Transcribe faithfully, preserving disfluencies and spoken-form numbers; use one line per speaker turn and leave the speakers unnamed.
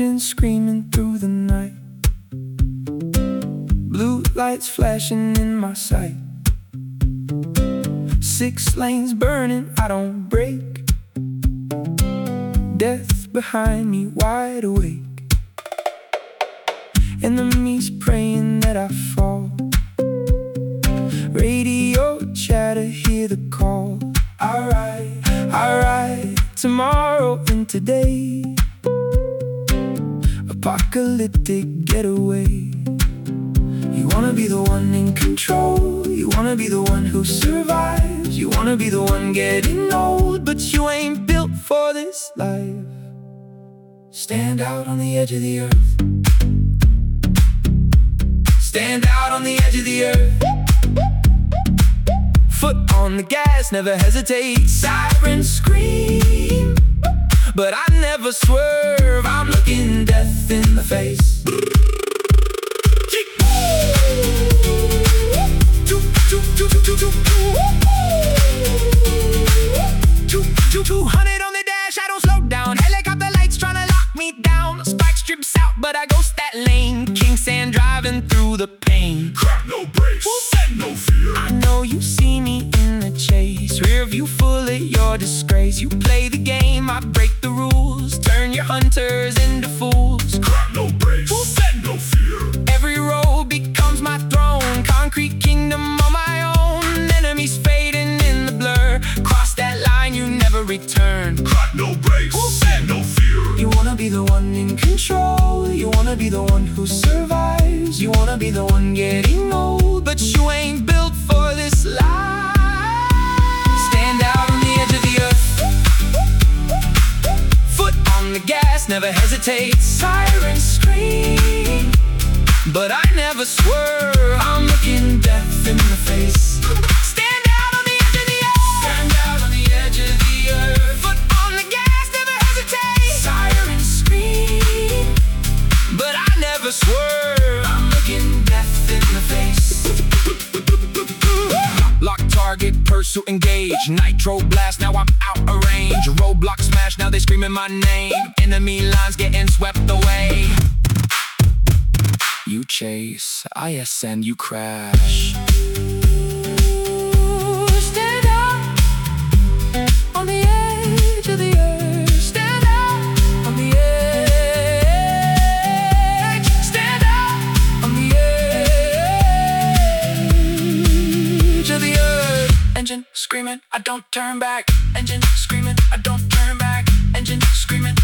engine screaming through the night, blue lights flashing in my sight. Six lanes burning, I don't break. Death behind me, wide awake. Enemies praying that I fall. Radio chatter, hear the call. I ride, I ride tomorrow and today. Apocalyptic getaway. You wanna be the one in control. You wanna be the one who survives. You wanna be the one getting old, but you ain't built for this life. Stand out on the edge of the earth. Stand out on the edge of the earth. Foot on the gas, never hesitate. Sirens scream, but I never swerve. I'm looking death in the face. two hundred on the dash, I don't slow down. Helicopter lights tryna lock me down. Spike strips out, but I ghost that lane. King sand driving through the pain.
Crack no brakes, set no fear.
I know you see me in the chase. Rear view full of your disgrace. You play the game, I break the rules. Turn your hunters into fools.
Crack no brakes, set no fear.
Every road becomes my throne. Concrete kingdom on my own. Enemies fading in the blur. Cross that line, you never return.
Crack no brakes, set no fear.
You wanna be the one in control. You wanna be the one who survives. You wanna be the one getting old, but you ain't built for this life. Stand out on the edge of the earth. Foot on the gas, never hesitate. Sirens scream, but I never swerve. I'm looking death in the face. Stand out on the edge of the earth. Stand out on the edge of the earth. Foot on the gas, never hesitate. Sirens scream, but I never swerve. I'm looking death in the face. Lock target, pursuit engage. Nitro blast, now I'm out of range. Roadblock smash, now they screaming my name. Enemy lines getting swept away. You chase, I ascend, you crash. Stand out on the edge of the earth. Stand out on the edge. Stand out on the edge of the earth. Engine screaming, I don't turn back. Engine screaming, I don't turn back. Engine screaming,